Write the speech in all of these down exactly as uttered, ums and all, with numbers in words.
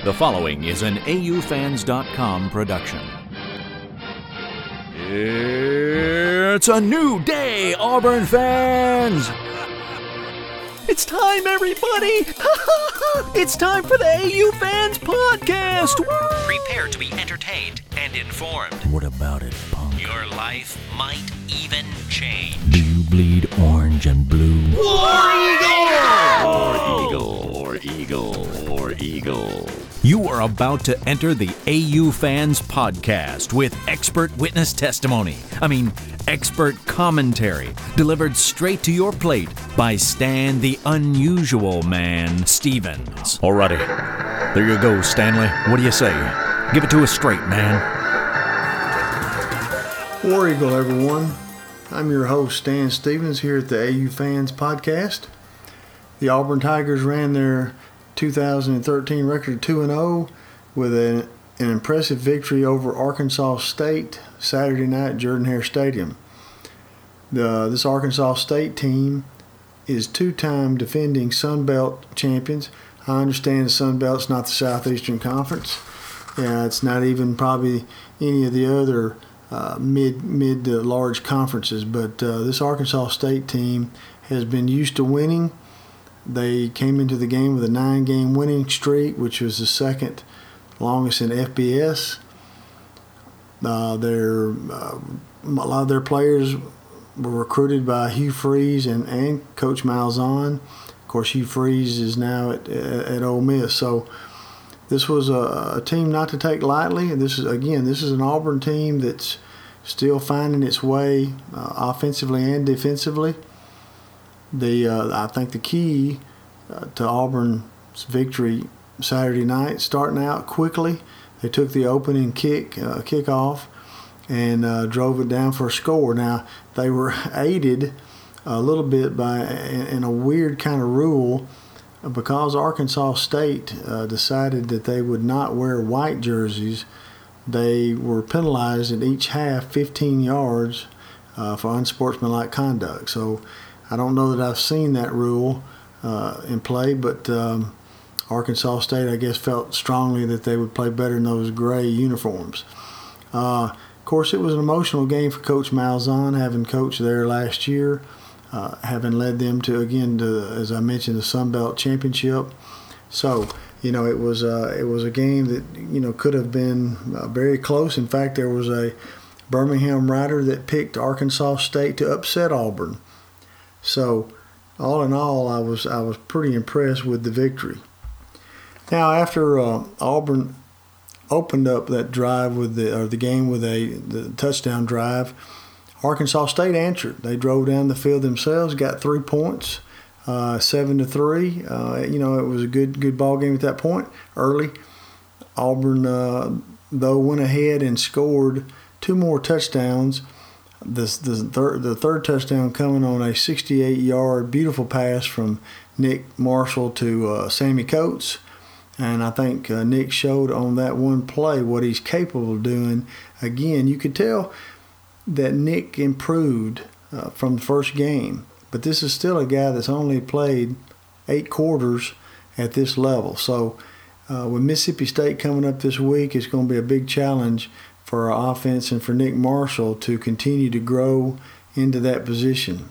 The following is an A U fans dot com production. It's a new day, Auburn fans! It's time, everybody! It's time for the A U Fans Podcast! Woo! Prepare to be entertained and informed. What about it, punk? Your life might even change. Do you bleed orange and blue? War Eagle! War Eagle! War Eagle! War Eagle! You are about to enter the A U Fans Podcast with expert witness testimony. I mean, expert commentary delivered straight to your plate by Stan the Unusual Man Stevens. Alrighty, there you go, Stanley. What do you say? Give it to us straight, man. War Eagle, everyone. I'm your host, Stan Stevens, here at the A U Fans Podcast. The Auburn Tigers ran their two thousand thirteen record two and oh with an, an impressive victory over Arkansas State Saturday night at Jordan-Hare Stadium. The, this Arkansas State team is two-time defending Sun Belt champions. I understand the Sun Belt's not the Southeastern Conference. Yeah, it's not even probably any of the other uh, mid mid to large conferences, but uh, this Arkansas State team has been used to winning. They came into the game with a nine-game winning streak, which was the second longest in F B S. Uh, their, uh, a lot of their players were recruited by Hugh Freeze and, and Coach Malzahn. Of course, Hugh Freeze is now at, at, at Ole Miss. So this was a, a team not to take lightly. This is again, this is an Auburn team that's still finding its way uh, offensively and defensively. The uh, I think the key uh, to Auburn's victory Saturday night, starting out quickly, they took the opening kick uh, kickoff and uh, drove it down for a score. Now they were aided a little bit by in, in a weird kind of rule because Arkansas State uh, decided that they would not wear white jerseys. They were penalized in each half fifteen yards uh, for unsportsmanlike conduct. So I don't know that I've seen that rule uh, in play, but um, Arkansas State, I guess, felt strongly that they would play better in those gray uniforms. Uh, of course, it was an emotional game for Coach Malzahn, having coached there last year, uh, having led them to, again, to, as I mentioned, the Sun Belt Championship. So, you know, it was, uh, it was a game that, you know, could have been uh, very close. In fact, there was a Birmingham writer that picked Arkansas State to upset Auburn. So, all in all, I was I was pretty impressed with the victory. Now, after uh, Auburn opened up that drive with the or the game with a the touchdown drive, Arkansas State answered. They drove down the field themselves, got three points, uh, seven to three. Uh, you know, it was a good good ball game at that point early. Auburn, uh, though, went ahead and scored two more touchdowns. The, the, third, the third touchdown coming on a sixty-eight yard beautiful pass from Nick Marshall to uh, Sammy Coates. And I think uh, Nick showed on that one play what he's capable of doing. Again, you could tell that Nick improved uh, from the first game. But this is still a guy that's only played eight quarters at this level. So uh, with Mississippi State coming up this week, it's going to be a big challenge for our offense and for Nick Marshall to continue to grow into that position.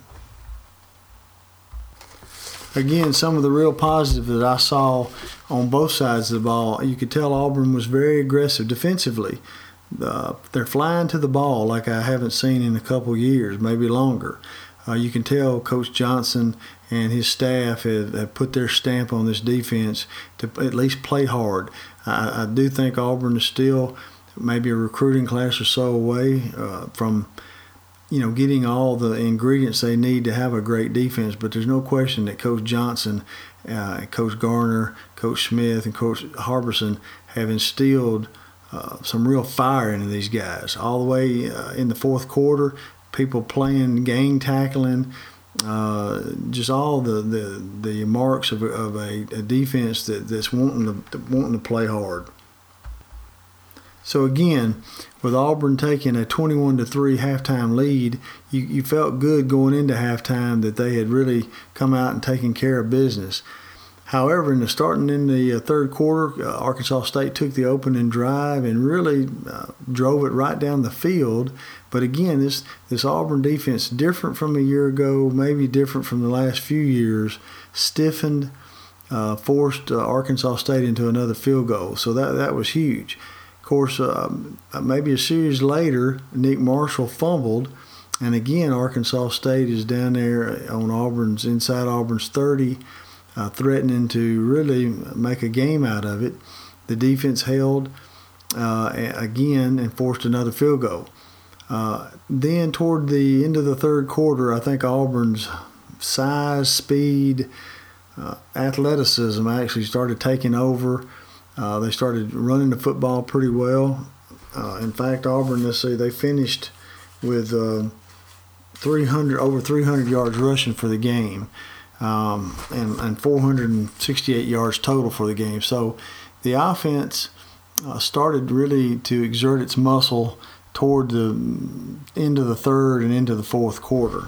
Again, some of the real positives that I saw on both sides of the ball, you could tell Auburn was very aggressive defensively. Uh, they're flying to the ball like I haven't seen in a couple years, maybe longer. Uh, you can tell Coach Johnson and his staff have, have put their stamp on this defense to at least play hard. I, I do think Auburn is still maybe a recruiting class or so away uh, from, you know, getting all the ingredients they need to have a great defense. But there's no question that Coach Johnson, uh, Coach Garner, Coach Smith, and Coach Harbison have instilled uh, some real fire into these guys. All the way uh, in the fourth quarter, people playing gang tackling, uh, just all the, the, the marks of, a, of a, a defense that, that's wanting to, wanting to play hard. So again, with Auburn taking a twenty-one to three halftime lead, you, you felt good going into halftime that they had really come out and taken care of business. However, in the starting in the uh, third quarter, uh, Arkansas State took the opening drive and really uh, drove it right down the field. But again, this this Auburn defense, different from a year ago, maybe different from the last few years, stiffened, uh, forced uh, Arkansas State into another field goal. So that that was huge. Of course, uh, maybe a series later, Nick Marshall fumbled, and again, Arkansas State is down there on Auburn's inside Auburn's thirty. Uh, threatening to really make a game out of it. The defense held uh, again and forced another field goal. Uh, then toward the end of the third quarter, I think Auburn's size, speed, uh, athleticism actually started taking over. Uh, they started running the football pretty well. Uh, in fact, Auburn, let's see, they finished with uh, three hundred over three hundred yards rushing for the game. Um, and, and four hundred sixty-eight yards total for the game. So the offense uh, started really to exert its muscle toward the end of the third and into the fourth quarter.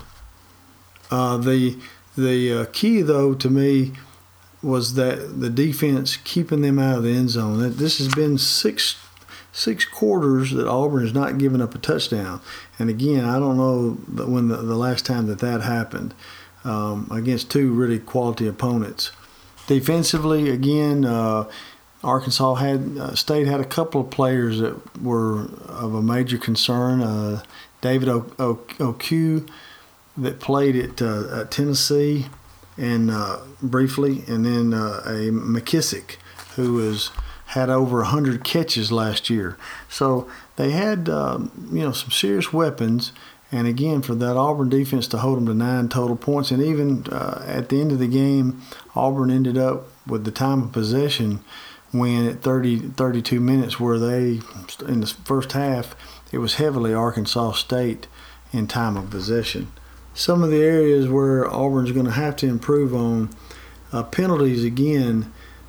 Uh, the the uh, key, though, to me was that the defense keeping them out of the end zone. This has been six six quarters that Auburn has not given up a touchdown. And again, I don't know when the, the last time that that happened. Um, against two really quality opponents. Defensively, again, uh, Arkansas had uh, State had a couple of players that were of a major concern. Uh, David o- o- Oku that played at, uh, at Tennessee and uh, briefly, and then uh, a McKissick who was had over one hundred catches last year. So they had um, you know some serious weapons. And again, for that Auburn defense to hold them to nine total points, and even uh, at the end of the game, Auburn ended up with the time of possession win at thirty, thirty-two minutes, where they, in the first half, it was heavily Arkansas State in time of possession. Some of the areas where Auburn's going to have to improve on, uh, penalties again,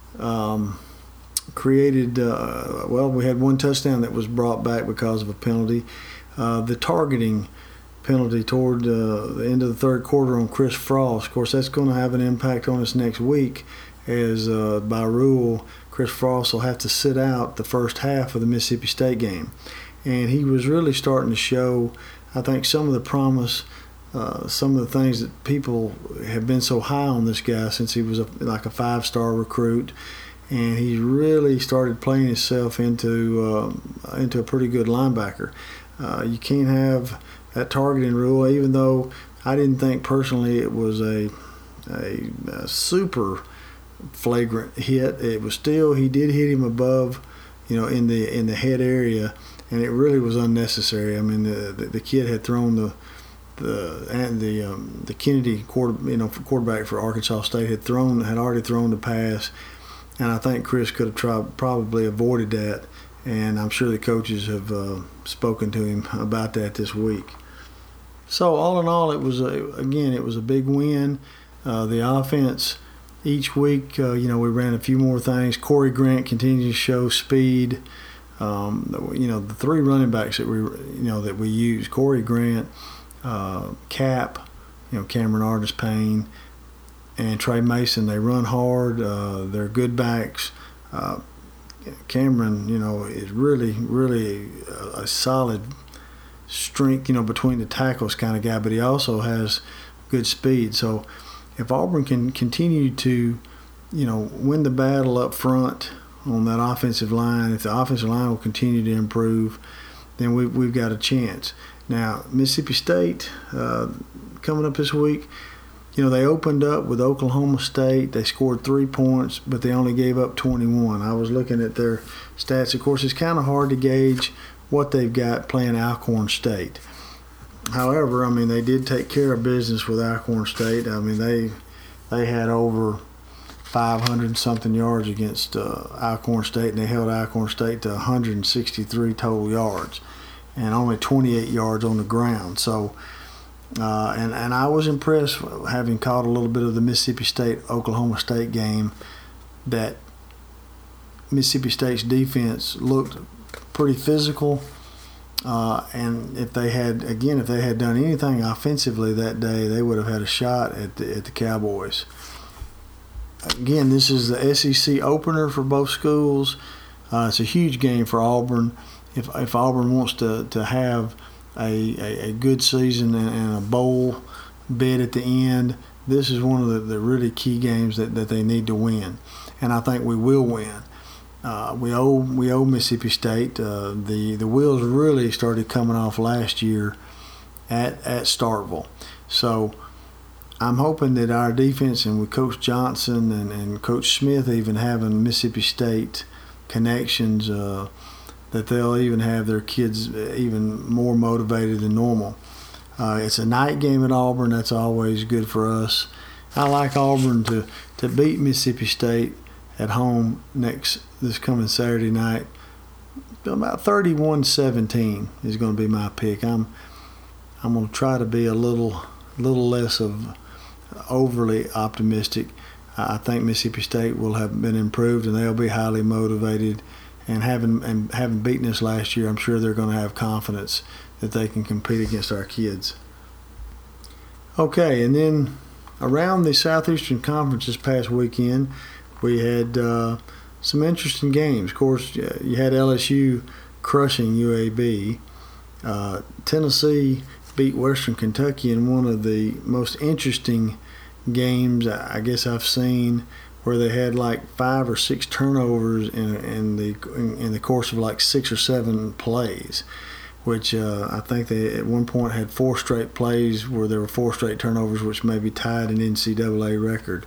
um, created, uh, well, we had one touchdown that was brought back because of a penalty. Uh, the targeting penalty toward uh, the end of the third quarter on Chris Frost. Of course, that's going to have an impact on us next week, as uh, by rule, Chris Frost will have to sit out the first half of the Mississippi State game. And he was really starting to show, I think, some of the promise, uh, some of the things that people have been so high on this guy since he was a, like a five-star recruit. And he really started playing himself into uh, into a pretty good linebacker. Uh, you can't have that targeting rule, even though I didn't think personally it was a, a, a super flagrant hit. It was still, he did hit him above, you know, in the in the head area, and it really was unnecessary. I mean, the the, the kid had thrown the the and the um, the Kennedy quarter, you know, quarterback for Arkansas State had thrown had already thrown the pass, and I think Chris could have tried, probably avoided that. And I'm sure the coaches have uh, spoken to him about that this week. So all in all, it was a, again, it was a big win. Uh, the offense each week, uh, you know, we ran a few more things. Corey Grant continues to show speed. Um, you know, the three running backs that we, you know, that we use: Corey Grant, uh, Cap, you know, Cameron Artis-Payne, and Trey Mason. They run hard. Uh, they're good backs. Uh, Cameron, you know, is really, really a, a solid strength, you know, between the tackles kind of guy, but he also has good speed. So if Auburn can continue to, you know, win the battle up front on that offensive line, if the offensive line will continue to improve, then we, we've got a chance. Now, Mississippi State, uh, coming up this week, you know, they opened up with Oklahoma State. They scored three points, but they only gave up twenty-one. I was looking at their stats. Of course, it's kind of hard to gauge what they've got playing Alcorn State. However, I mean, they did take care of business with Alcorn State. I mean, they they had over five hundred something yards against uh, Alcorn State, and they held Alcorn State to one hundred sixty-three total yards and only twenty-eight yards on the ground. So, Uh, and, and I was impressed, having caught a little bit of the Mississippi State-Oklahoma State game, that Mississippi State's defense looked pretty physical. Uh, and if they had, again, if they had done anything offensively that day, they would have had a shot at the, at the Cowboys. again, this is the S E C opener for both schools. Uh, it's a huge game for Auburn. If if Auburn wants to, to have a, a, a good season and, and a bowl bid at the end, this is one of the, the really key games that, that they need to win. And I think we will win. Uh, we owe we owe Mississippi State. Uh, the the wheels really started coming off last year at at Starkville. So I'm hoping that our defense, and with Coach Johnson and, and Coach Smith even having Mississippi State connections, uh, that they'll even have their kids even more motivated than normal. Uh, it's a night game at Auburn. That's always good for us. I like Auburn to, to beat Mississippi State at home next this coming Saturday night. About thirty-one seventeen is going to be my pick. I'm I'm going to try to be a little little less of overly optimistic. I think Mississippi State will have been improved and they'll be highly motivated. And having and having beaten us last year, I'm sure they're going to have confidence that they can compete against our kids. Okay, and then around the Southeastern Conference this past weekend, we had uh, some interesting games. Of course, you had L S U crushing U A B. Uh, Tennessee beat Western Kentucky in one of the most interesting games I guess I've seen, where they had like five or six turnovers in, in the in, in the course of like six or seven plays, which uh, I think they at one point had four straight plays where there were four straight turnovers, which maybe tied an N C double A record.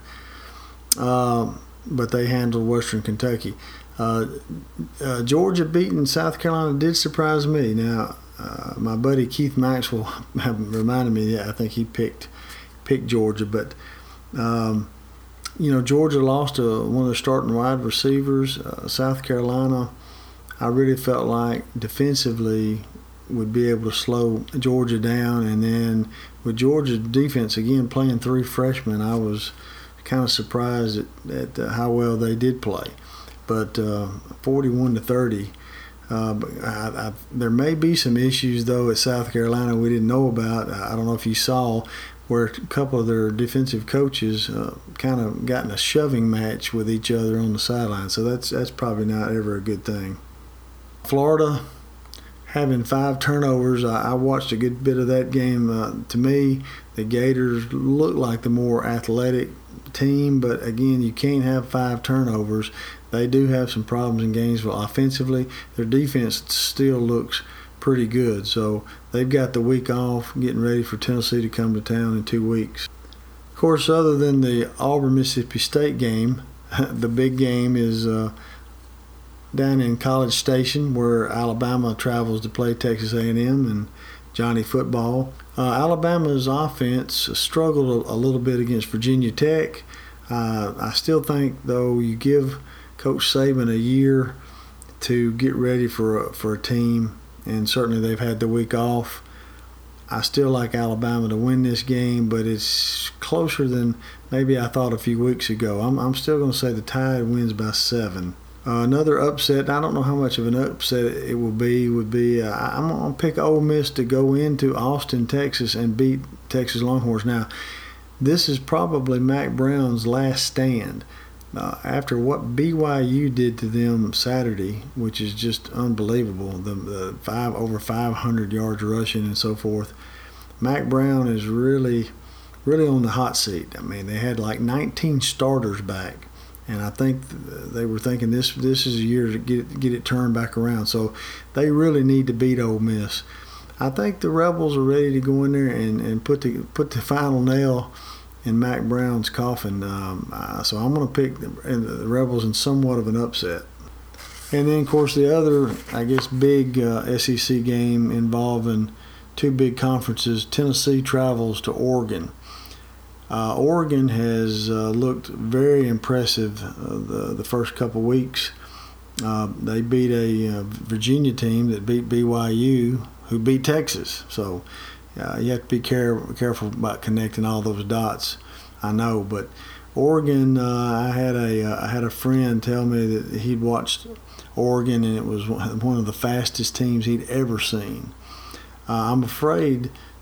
Um, but they handled Western Kentucky. Uh, uh, Georgia beating South Carolina did surprise me. Now, uh, my buddy Keith Maxwell reminded me that I think he picked picked Georgia, but um, you know, Georgia lost to one of their starting wide receivers. Uh, South Carolina, I really felt like defensively would be able to slow Georgia down, and then with Georgia's defense again playing three freshmen, I was kind of surprised at, at uh, how well they did play. But uh, forty-one to thirty, uh, but I, I, there may be some issues though at South Carolina we didn't know about. I don't know if you saw where a couple of their defensive coaches uh, kind of got in a shoving match with each other on the sideline. So that's that's probably not ever a good thing. Florida having five turnovers, I, I watched a good bit of that game. Uh, to me, the Gators look like the more athletic team, but again, you can't have five turnovers. They do have some problems in Gainesville offensively. Their defense still looks pretty good, so they've got the week off, getting ready for Tennessee to come to town in two weeks. Of course, other than the Auburn-Mississippi State game, the big game is uh, down in College Station, where Alabama travels to play Texas A and M and Johnny football. Uh, Alabama's offense struggled a, a little bit against Virginia Tech. Uh, I still think, though, you give Coach Saban a year to get ready for a, for a team, and certainly they've had the week off. I still like Alabama to win this game, but it's closer than maybe I thought a few weeks ago. I'm, I'm still going to say the Tide wins by seven. Uh, another upset, I don't know how much of an upset it will be, would be uh, I'm going to pick Ole Miss to go into Austin, Texas, and beat Texas Longhorns. Now, this is probably Mack Brown's last stand. Uh, after what B Y U did to them Saturday, which is just unbelievable, the, the five over five hundred yards rushing and so forth, Mack Brown is really, really on the hot seat. I mean, they had like nineteen starters back, and I think they were thinking this this is a year to get it, get it turned back around. So they really need to beat Ole Miss. I think the Rebels are ready to go in there and, and put the put the final nail in Mack Brown's coffin. Um, uh, so I'm going to pick the, the Rebels in somewhat of an upset. And then, of course, the other, I guess, big uh, S E C game involving two big conferences, Tennessee travels to Oregon. Uh, Oregon has uh, looked very impressive uh, the, the first couple weeks. Uh, they beat a uh, Virginia team that beat B Y U, who beat Texas. So uh, you have to be care- careful about connecting all those dots, I know. But Oregon, uh, I had a uh, I had a friend tell me that he'd watched Oregon, and it was one of the fastest teams he'd ever seen. Uh, I'm afraid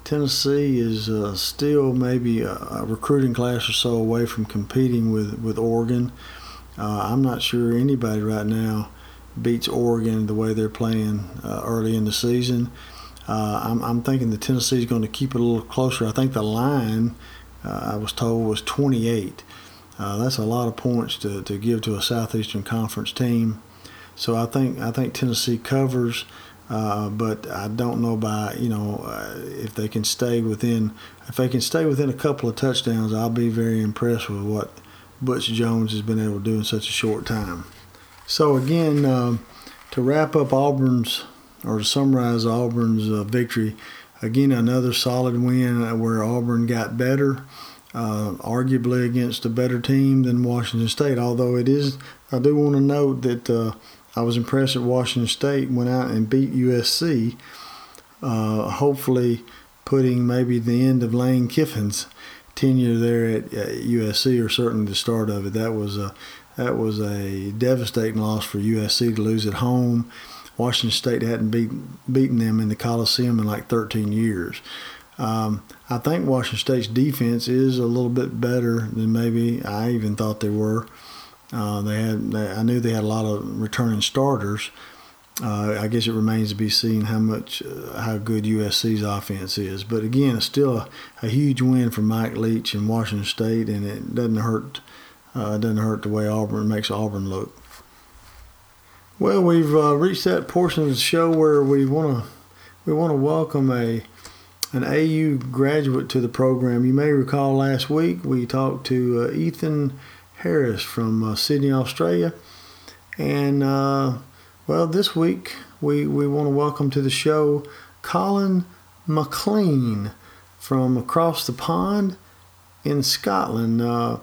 Tennessee is uh, still maybe a, a recruiting class or so away from competing with, with Oregon. Uh, I'm not sure anybody right now beats Oregon the way they're playing uh, early in the season. Uh, I'm, I'm thinking that Tennessee is going to keep it a little closer. I think the line, uh, I was told, was twenty-eight. Uh, that's a lot of points to, to give to a Southeastern Conference team. So I think I think Tennessee covers, uh, but I don't know by you know uh, if they can stay within if they can stay within a couple of touchdowns. I'll be very impressed with what Butch Jones has been able to do in such a short time. So again, uh, to wrap up Auburn's or to summarize Auburn's uh, victory, again another solid win where Auburn got better. Uh, arguably against a better team than Washington State, although it is, I do want to note that uh, I was impressed that Washington State went out and beat U S C, uh, hopefully putting maybe the end of Lane Kiffin's tenure there at, at U S C, or certainly the start of it. That was a, that was a devastating loss for U S C to lose at home. Washington State hadn't beat, beaten them in the Coliseum in like thirteen years. Um, I think Washington State's defense is a little bit better than maybe I even thought they were. Uh, they had, they, I knew they had a lot of returning starters. Uh, I guess it remains to be seen how much, uh, how good U S C's offense is. But again, it's still a, a huge win for Mike Leach and Washington State, and it doesn't hurt. Uh, it doesn't hurt the way Auburn makes Auburn look. Well, we've uh, reached that portion of the show where we want to we want to welcome a. an A U graduate to the program. You may recall last week we talked to uh, Ethan Harris from uh, Sydney, Australia. And, uh, well, this week we, we want to welcome to the show Colin McLean from across the pond in Scotland. Uh,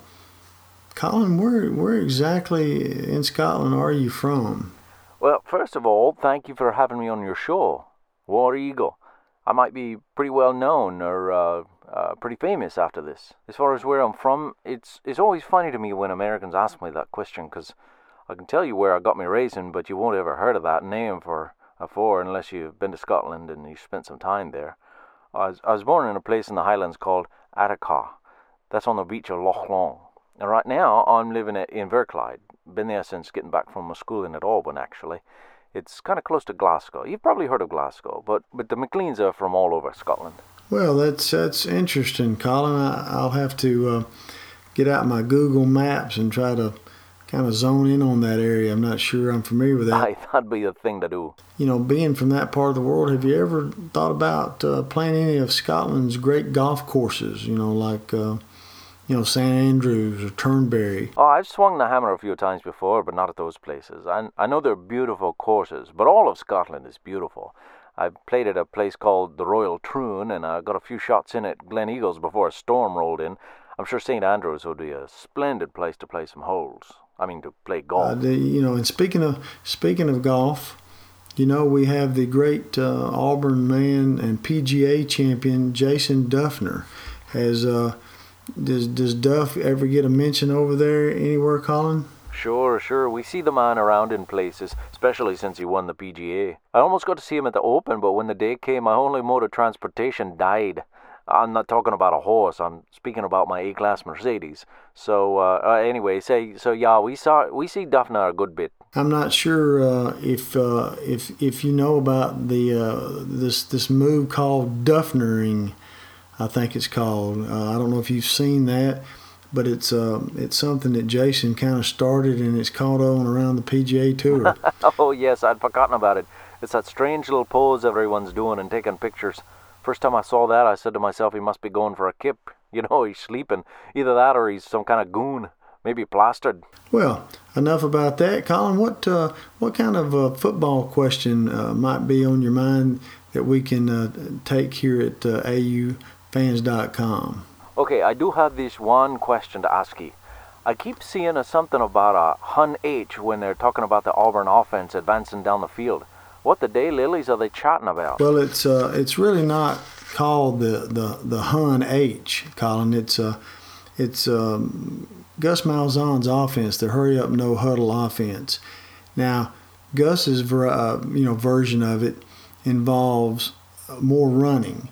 Colin, where, where exactly in Scotland are you from? Well, first of all, thank you for having me on your show, War Eagle. I might be pretty well known or uh, uh, pretty famous after this. As far as where I'm from, it's it's always funny to me when Americans ask me that question, because I can tell you where I got my raising, but you won't ever heard of that name for afore unless you've been to Scotland and you spent some time there. I was, I was born in a place in the Highlands called Attica. That's on the beach of Loch Long. And right now, I'm living at Inverclyde. Been there since getting back from my schooling at Auburn, actually. It's kind of close to Glasgow. You've probably heard of Glasgow, but, but the McLeans are from all over Scotland. Well, that's that's interesting, Colin. I, I'll have to uh, get out my Google Maps and try to kind of zone in on that area. I'm not sure I'm familiar with that. Aye, that'd be the thing to do. You know, being from that part of the world, have you ever thought about uh, playing any of Scotland's great golf courses, you know, like... Uh, You know, Saint Andrews or Turnberry? Oh, I've swung the hammer a few times before, but not at those places. I, I know they're beautiful courses, but all of Scotland is beautiful. I played at a place called the Royal Troon, and I got a few shots in at Glen Eagles before a storm rolled in. I'm sure Saint Andrews would be a splendid place to play some holes. I mean, to play golf. Uh, the, you know, and speaking of speaking of golf, you know, we have the great uh, Auburn man and P G A champion Jason Dufner. Has uh, Does does Duff ever get a mention over there anywhere, Colin? Sure, sure. We see the man around in places, especially since he won the P G A. I almost got to see him at the Open, but when the day came, my only mode of transportation died. I'm not talking about a horse. I'm speaking about my A-Class Mercedes. So, uh, uh, anyway, say so. Yeah, we saw we see Dufner a good bit. I'm not sure uh, if uh, if if you know about the uh, this this move called Dufnering. I think it's called. Uh, I don't know if you've seen that, but it's uh, it's something that Jason kind of started, and it's caught on around the P G A Tour. Oh, yes, I'd forgotten about it. It's that strange little pose everyone's doing and taking pictures. First time I saw that, I said to myself, he must be going for a kip. You know, he's sleeping. Either that or he's some kind of goon, maybe plastered. Well, enough about that. Colin, what, uh, what kind of uh, football question uh, might be on your mind that we can uh, take here at uh, A U fans dot com? Okay, I do have this one question to ask you. I keep seeing a, something about a Hun H when they're talking about the Auburn offense advancing down the field. What the daylilies are they chatting about? Well, it's uh, it's really not called the the, the Hun H, Colin. It's uh, it's um, Gus Malzahn's offense, the hurry up no huddle offense. Now, Gus's ver- uh, you know version of it involves more running.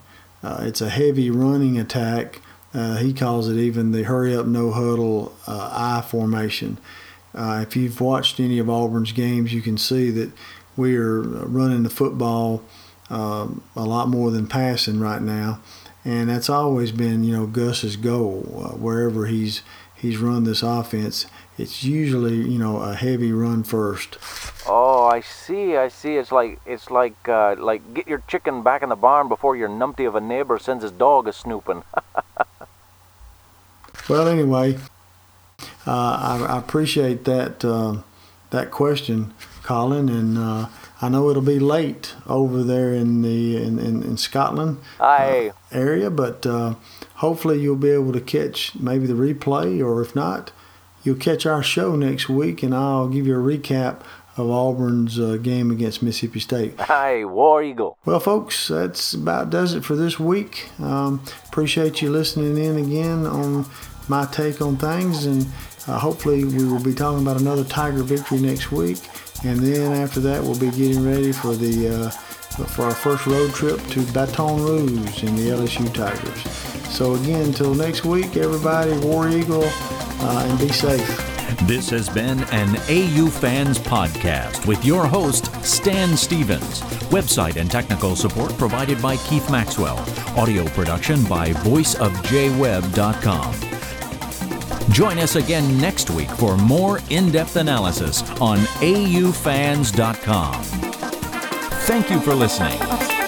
Uh, it's a heavy running attack. Uh, he calls it even the hurry up, no huddle uh, I formation. Uh, if you've watched any of Auburn's games, you can see that we are running the football um, a lot more than passing right now, and that's always been, you know, Gus's goal. Uh, wherever he's he's run this offense, it's usually, you know, a heavy run first. Oh, I see, I see. It's like it's like uh, like get your chicken back in the barn before your numpty of a neighbor sends his dog a snooping. Well, anyway, uh, I, I appreciate that uh, that question, Colin, and uh, I know it'll be late over there in the in, in, in Scotland uh, area, but uh, hopefully you'll be able to catch maybe the replay, or if not, you'll catch our show next week, and I'll give you a recap of Auburn's uh, game against Mississippi State. Hi, War Eagle. Well, folks, that's about does it for this week. Um, appreciate you listening in again on my take on things, and uh, hopefully we will be talking about another Tiger victory next week, and then after that we'll be getting ready for the uh, for our first road trip to Baton Rouge in the L S U Tigers. So again, until next week, everybody, War Eagle, uh, and be safe. This has been an A U Fans podcast with your host, Stan Stevens. Website and technical support provided by Keith Maxwell. Audio production by voice of j web dot com. Join us again next week for more in-depth analysis on A U fans dot com. Thank you for listening.